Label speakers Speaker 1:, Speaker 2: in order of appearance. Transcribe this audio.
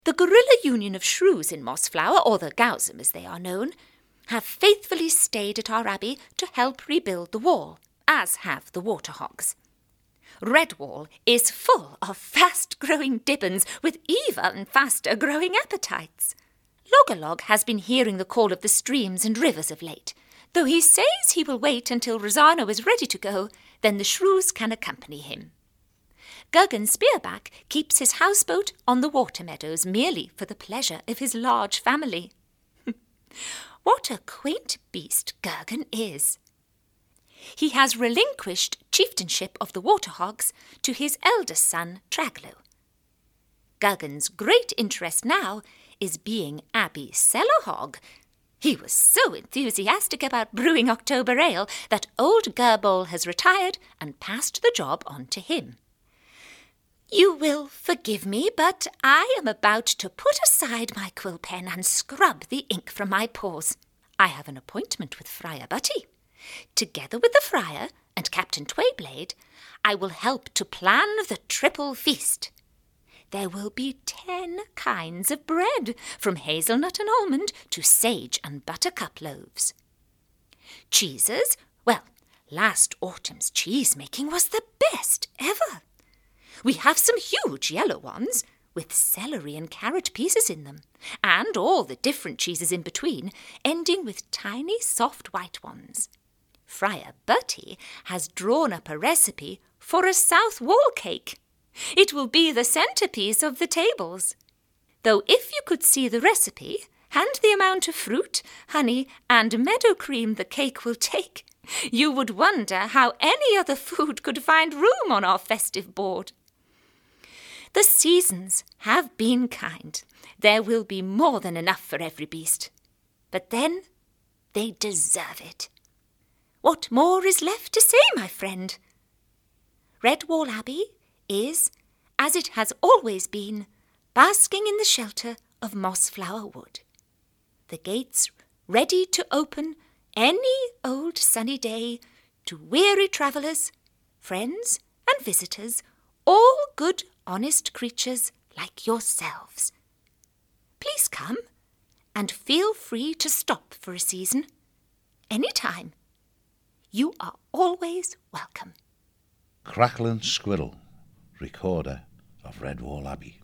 Speaker 1: The Guerrilla Union of Shrews in Mossflower, or the Gowsam as they are known, have faithfully stayed at our abbey to help rebuild the wall, as have the Waterhogs. Redwall is full of fast-growing Dibbons with even faster-growing appetites. Loggerlog has been hearing the call of the streams and rivers of late, though he says he will wait until Rossano is ready to go, then the shrews can accompany him. Guggen Spearback keeps his houseboat on the water meadows merely for the pleasure of his large family. What a quaint beast Gurgen is! He has relinquished chieftainship of the Waterhogs to his eldest son, Traglo. Guggen's great interest now is being Abbey cellar hog. He was so enthusiastic about brewing October ale that old Gerbol has retired and passed the job on to him. You will forgive me, but I am about to put aside my quill pen and scrub the ink from my paws. I have an appointment with Friar Butty. Together with the Friar and Captain Twayblade, I will help to plan the triple feast. There will be 10 kinds of bread, from hazelnut and almond to sage and buttercup loaves. Cheeses, well, last autumn's cheese-making was the best ever. We have some huge yellow ones, with celery and carrot pieces in them, and all the different cheeses in between, ending with tiny soft white ones. Friar Butty has drawn up a recipe for a south wall cake. It will be the centrepiece of the tables. Though if you could see the recipe, and the amount of fruit, honey, and meadow cream the cake will take, you would wonder how any other food could find room on our festive board. The seasons have been kind. There will be more than enough for every beast. But then they deserve it. What more is left to say, my friend? Redwall Abbey is, as it has always been, basking in the shelter of Mossflower Wood. The gates ready to open any old sunny day to weary travellers, friends and visitors, all good, honest creatures like yourselves. Please come, and feel free to stop for a season, any time. You are always welcome.
Speaker 2: Crackling Squirrel, recorder of Redwall Abbey.